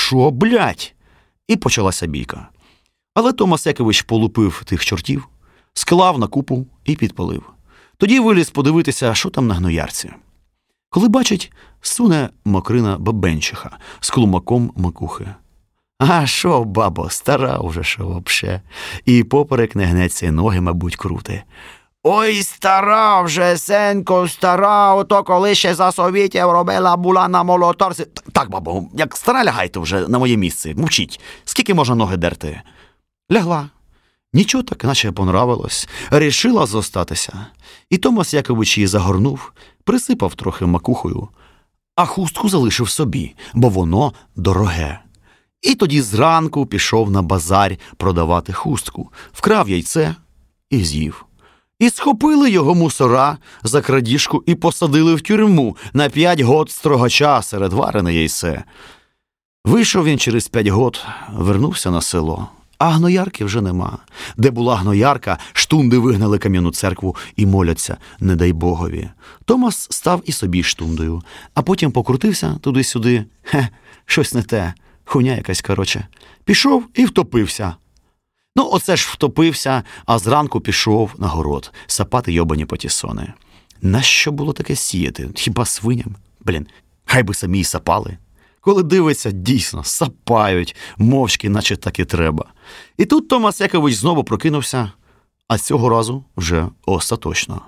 шо, блядь?» І почалася бійка. Але Томас Якович полупив тих чортів, склав на купу і підпалив. Тоді виліз подивитися, що там на гноярці. Коли бачить, суне Мокрина Бабенчиха з клумаком макухи. «А що, бабо, стара уже, що вообще?» І поперек не гнеться, і ноги, мабуть, крути. «Ой, стара вже, сенько, стара, ото коли ще за совітів робила, була на молоторці». «Так, бабо, як стара, лягайте вже на моє місце, мовчіть. Скільки можна ноги дерти?» Лягла. Нічого так, наче понравилось. Рішила зостатися. І Томас Якович її загорнув, присипав трохи макухою, а хустку залишив собі, бо воно дороге. І тоді зранку пішов на базар продавати хустку, вкрав яйце і з'їв. І схопили його мусора за крадіжку і посадили в тюрму на 5 год строгача серед варене яйце. Вийшов він через 5 год, вернувся на село. А гноярки вже нема. Де була гноярка, штунди вигнали кам'яну церкву і моляться, не дай Богові. Томас став і собі штундою, а потім покрутився туди-сюди. Щось не те, хуйня якась, короче. Пішов і втопився. Ну, оце ж втопився, а зранку пішов на город сапати йобані патісони. Нащо було таке сіяти? Хіба свиням? Хай би самі й сапали. Коли дивиться, дійсно, сапають, мовчки, наче так і треба. І тут Томас Якович знову прокинувся, а цього разу вже остаточно.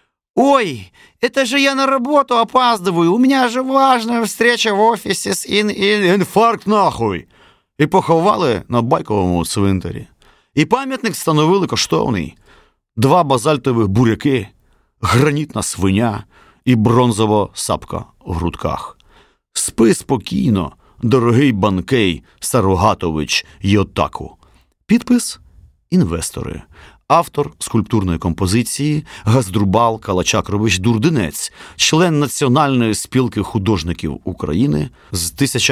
«Ой, это же я на работу опаздываю, у меня же важная встреча в офисе с інфаркт нахуй!» І поховали на Байковому цвинтарі. І пам'ятник встановили коштовний. 2 базальтових буряки, гранітна свиня і бронзова сапка в грудках. «Спи спокійно, дорогий Банкей Сарогатович Йотаку». Підпис «Інвестори». Автор скульптурної композиції Газдрубал Калачакрович Дурдинець, член Національної спілки художників України з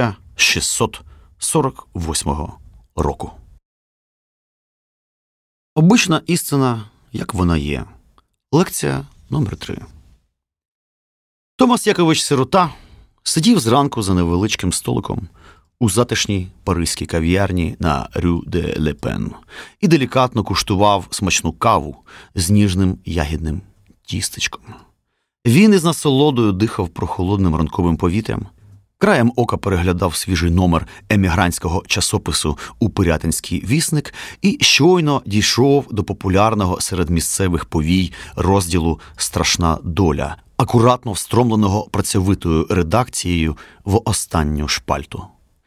1648 року. Обична істина, як вона є. Лекція номер 3. Томас Якович Сирота сидів зранку за невеличким столиком у затишній паризькій кав'ярні на Рю де Лепен і делікатно куштував смачну каву з ніжним ягідним тістечком. Він із насолодою дихав прохолодним ранковим повітрям, краєм ока переглядав свіжий номер емігрантського часопису «У Пирятинський вісник» і щойно дійшов до популярного серед місцевих повій розділу «Страшна доля», акуратно встромленого працьовитою редакцією в останню шпальту.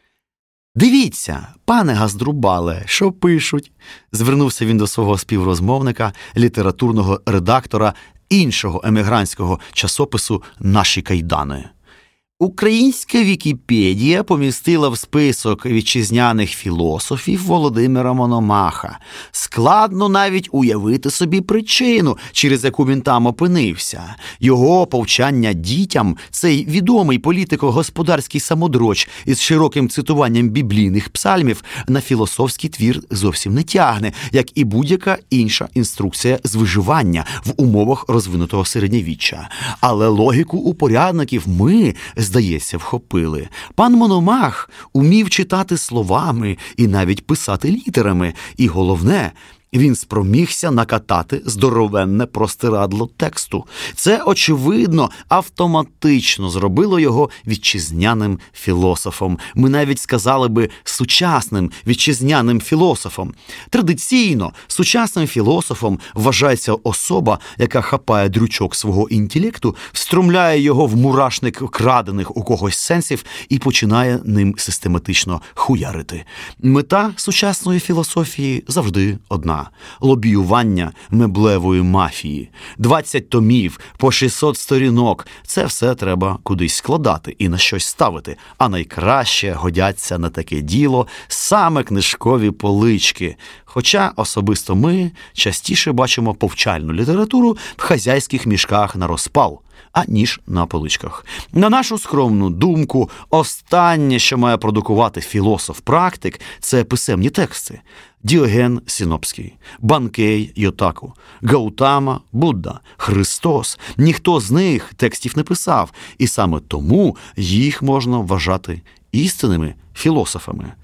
«Дивіться, пане Газдрубале, що пишуть?» – звернувся він до свого співрозмовника, літературного редактора іншого емігрантського часопису «Наші кайдани». Українська Вікіпедія помістила в список вітчизняних філософів Володимира Мономаха. Складно навіть уявити собі причину, через яку він там опинився. Його повчання дітям, цей відомий політико-господарський самодроч із широким цитуванням біблійних псальмів, на філософський твір зовсім не тягне, як і будь-яка інша інструкція з виживання в умовах розвинутого середньовіччя. Але логіку упорядників ми, здається, вхопили. Пан Мономах умів читати словами і навіть писати літерами. І головне, він спромігся накатати здоровенне простирадло тексту. Це, очевидно, автоматично зробило його вітчизняним філософом. Ми навіть сказали би сучасним вітчизняним філософом. Традиційно сучасним філософом вважається особа, яка хапає дрючок свого інтелекту, встромляє його в мурашник крадених у когось сенсів і починає ним систематично хуярити. Мета сучасної філософії завжди одна – лобіювання меблевої мафії. 20 томів, по 600 сторінок – це все треба кудись складати і на щось ставити. А найкраще годяться на таке діло саме книжкові полички. Хоча особисто ми частіше бачимо повчальну літературу в хазяйських мішках на розпал, аніж на поличках. На нашу скромну думку, останнє, що має продукувати філософ-практик – це писемні тексти. Діоген Синопський, Банкей Йотаку, Гаутама, Будда, Христос. Ніхто з них текстів не писав, і саме тому їх можна вважати істинними філософами,